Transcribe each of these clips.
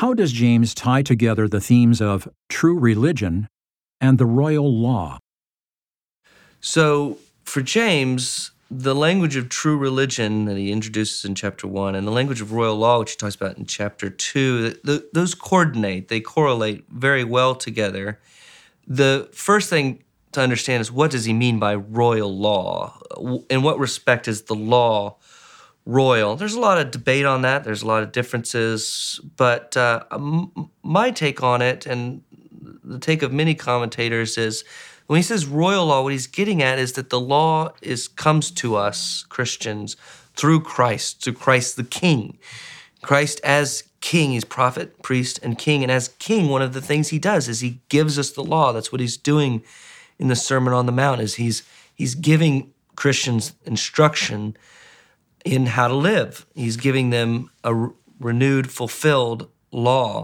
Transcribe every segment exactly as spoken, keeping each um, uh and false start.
How does James tie together the themes of true religion and the royal law? So for James, the language of true religion that he introduces in chapter one and the language of royal law, which he talks about in chapter two, th- th- those coordinate, they correlate very well together. The first thing to understand is, what does he mean by royal law? In what respect is the law royal? There's a lot of debate on that. There's a lot of differences. But uh, m- my take on it, and the take of many commentators, is when he says royal law, what he's getting at is that the law is comes to us, Christians, through Christ, through Christ the King. Christ as King, he's prophet, priest, and king. And as king, one of the things he does is he gives us the law. That's what he's doing in the Sermon on the Mount, is he's he's giving Christians instruction in how to live. He's giving them a re- renewed, fulfilled law.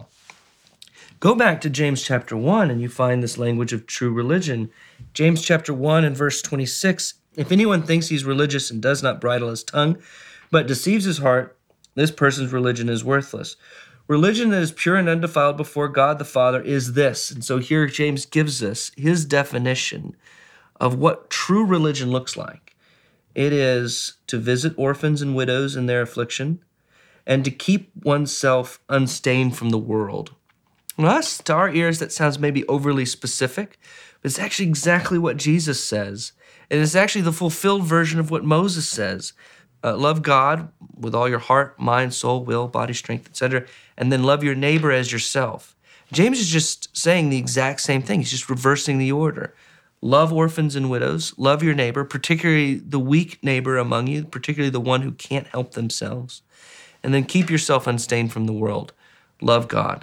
Go back to James chapter one and you find this language of true religion. James chapter one and verse twenty-six, if anyone thinks he's religious and does not bridle his tongue, but deceives his heart, this person's religion is worthless. Religion that is pure and undefiled before God the Father is this. And so here James gives us his definition of what true religion looks like. It is to visit orphans and widows in their affliction and to keep oneself unstained from the world. Now, that's, to our ears, that sounds maybe overly specific, but it's actually exactly what Jesus says. And it's actually the fulfilled version of what Moses says. Uh, love God with all your heart, mind, soul, will, body, strength, et cetera, and then love your neighbor as yourself. James is just saying the exact same thing. He's just reversing the order. Love orphans and widows. Love your neighbor, particularly the weak neighbor among you, particularly the one who can't help themselves. And then keep yourself unstained from the world. Love God.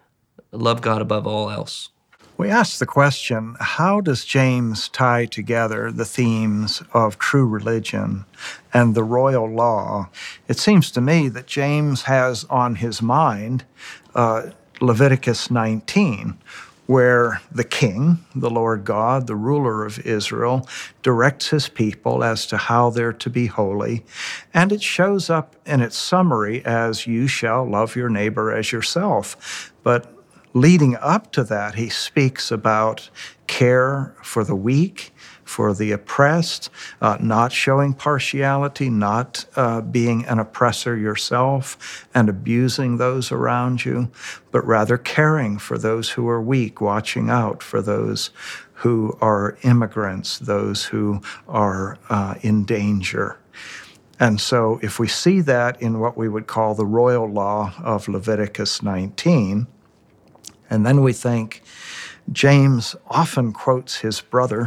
Love God above all else. We ask the question, how does James tie together the themes of true religion and the royal law? It seems to me that James has on his mind uh, Leviticus nineteen, where the king, the Lord God, the ruler of Israel, directs his people as to how they're to be holy. And it shows up in its summary as, you shall love your neighbor as yourself. But leading up to that, he speaks about care for the weak, for the oppressed, uh, not showing partiality, not uh, being an oppressor yourself and abusing those around you, but rather caring for those who are weak, watching out for those who are immigrants, those who are uh, in danger. And so if we see that in what we would call the royal law of Leviticus nineteen, and then we think James often quotes his brother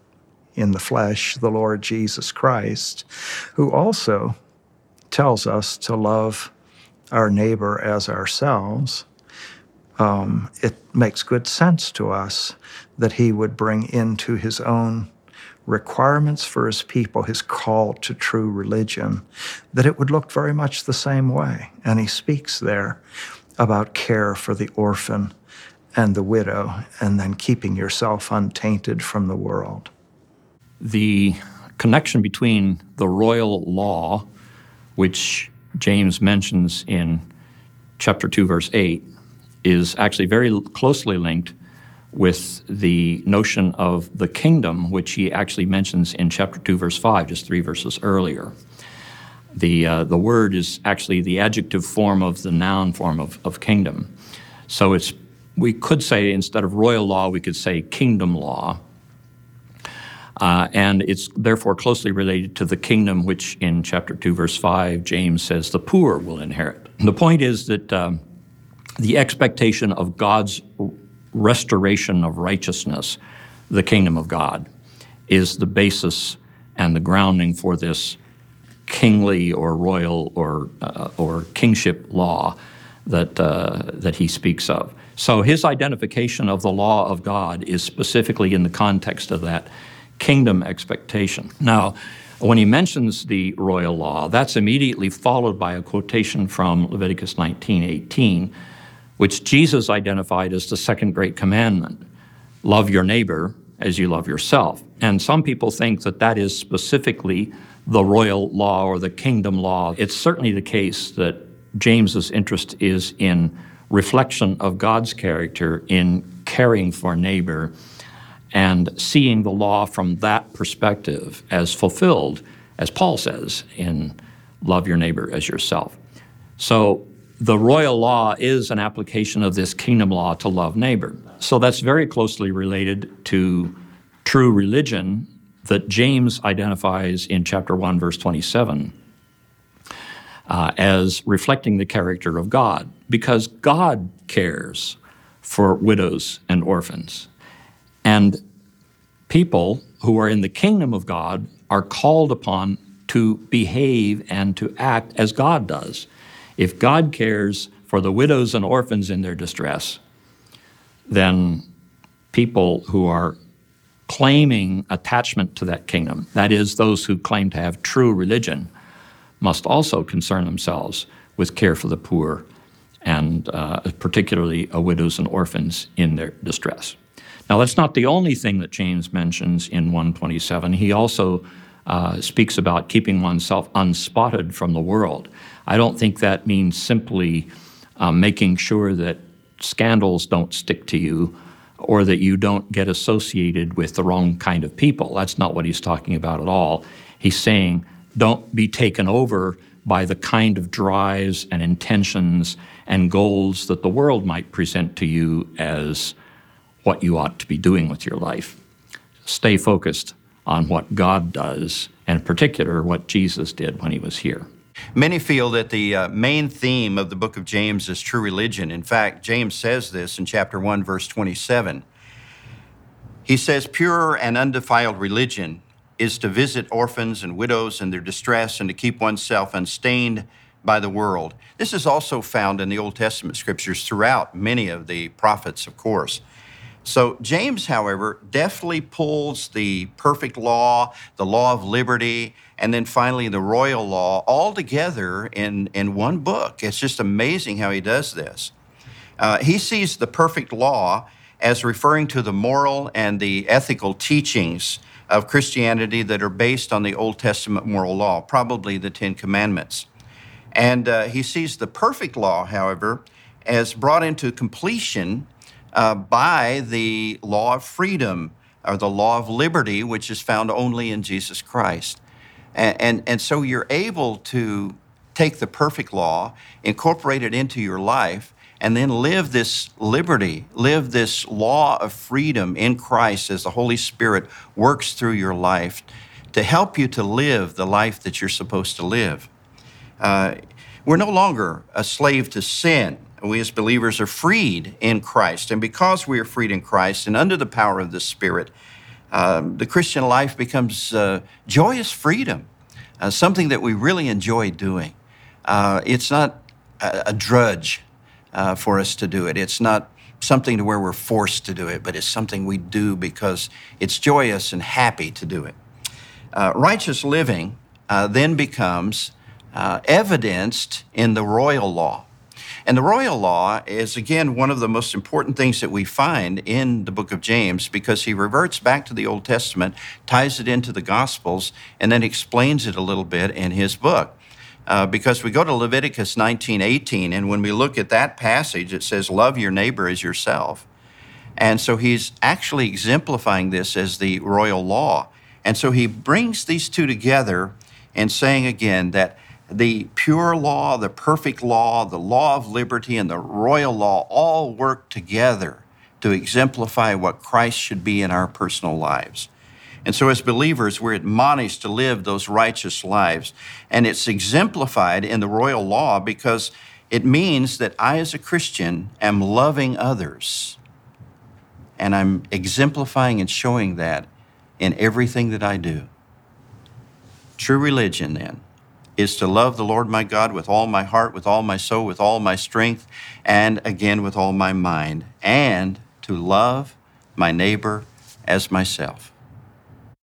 in the flesh, the Lord Jesus Christ, who also tells us to love our neighbor as ourselves. Um, it makes good sense to us that he would bring into his own requirements for his people, his call to true religion, that it would look very much the same way. And he speaks there about care for the orphan and the widow, and then keeping yourself untainted from the world. The connection between the royal law, which James mentions in chapter two, verse eight, is actually very closely linked with the notion of the kingdom, which he actually mentions in chapter two, verse five, just three verses earlier. The uh, the word is actually the adjective form of the noun form of, of kingdom. So it's we could say, instead of royal law, we could say kingdom law. Uh, and it's therefore closely related to the kingdom, which in chapter two, verse five, James says the poor will inherit. The point is that um, the expectation of God's restoration of righteousness, the kingdom of God, is the basis and the grounding for this kingly or royal or uh, or kingship law that uh, that he speaks of. So his identification of the law of God is specifically in the context of that kingdom expectation. Now, when he mentions the royal law, that's immediately followed by a quotation from Leviticus nineteen eighteen, which Jesus identified as the second great commandment, love your neighbor as you love yourself. And some people think that that is specifically the royal law or the kingdom law. It's certainly the case that James's interest is in reflection of God's character in caring for neighbor and seeing the law from that perspective as fulfilled, as Paul says, in love your neighbor as yourself. So the royal law is an application of this kingdom law to love neighbor. So that's very closely related to true religion that James identifies in chapter one, verse twenty-seven, uh, as reflecting the character of God, because God cares for widows and orphans. And people who are in the kingdom of God are called upon to behave and to act as God does. If God cares for the widows and orphans in their distress, then people who are claiming attachment to that kingdom, that is, those who claim to have true religion, must also concern themselves with care for the poor and uh, particularly uh, widows and orphans in their distress. Now, that's not the only thing that James mentions in one twenty-seven. He also uh, speaks about keeping oneself unspotted from the world. I don't think that means simply uh, making sure that scandals don't stick to you or that you don't get associated with the wrong kind of people. That's not what he's talking about at all. He's saying don't be taken over by the kind of drives and intentions and goals that the world might present to you as what you ought to be doing with your life. Stay focused on what God does, and in particular, what Jesus did when he was here. Many feel that the uh, main theme of the book of James is true religion. In fact, James says this in chapter one, verse twenty-seven. He says, pure and undefiled religion is to visit orphans and widows in their distress and to keep oneself unstained by the world. This is also found in the Old Testament scriptures throughout many of the prophets, of course. So James, however, deftly pulls the perfect law, the law of liberty, and then finally the royal law all together in, in one book. It's just amazing how he does this. Uh, he sees the perfect law as referring to the moral and the ethical teachings of Christianity that are based on the Old Testament moral law, probably the Ten Commandments. And uh, he sees the perfect law, however, as brought into completion Uh, by the law of freedom, or the law of liberty, which is found only in Jesus Christ. And, and, and so you're able to take the perfect law, incorporate it into your life, and then live this liberty, live this law of freedom in Christ as the Holy Spirit works through your life to help you to live the life that you're supposed to live. Uh, we're no longer a slave to sin. We as believers are freed in Christ. And because we are freed in Christ and under the power of the Spirit, um, the Christian life becomes uh, joyous freedom, uh, something that we really enjoy doing. Uh, it's not a, a drudge uh, for us to do it. It's not something to where we're forced to do it, but it's something we do because it's joyous and happy to do it. Uh, righteous living uh, then becomes uh, evidenced in the royal law. And the royal law is, again, one of the most important things that we find in the book of James, because he reverts back to the Old Testament, ties it into the Gospels, and then explains it a little bit in his book. Uh, because we go to Leviticus nineteen eighteen, and when we look at that passage, it says, love your neighbor as yourself. And so he's actually exemplifying this as the royal law. And so he brings these two together and saying again that the pure law, the perfect law, the law of liberty, and the royal law all work together to exemplify what Christ should be in our personal lives. And so as believers, we're admonished to live those righteous lives. And it's exemplified in the royal law because it means that I, as a Christian, am loving others. And I'm exemplifying and showing that in everything that I do. True religion, then, is to love the Lord my God with all my heart, with all my soul, with all my strength, and again, with all my mind, and to love my neighbor as myself.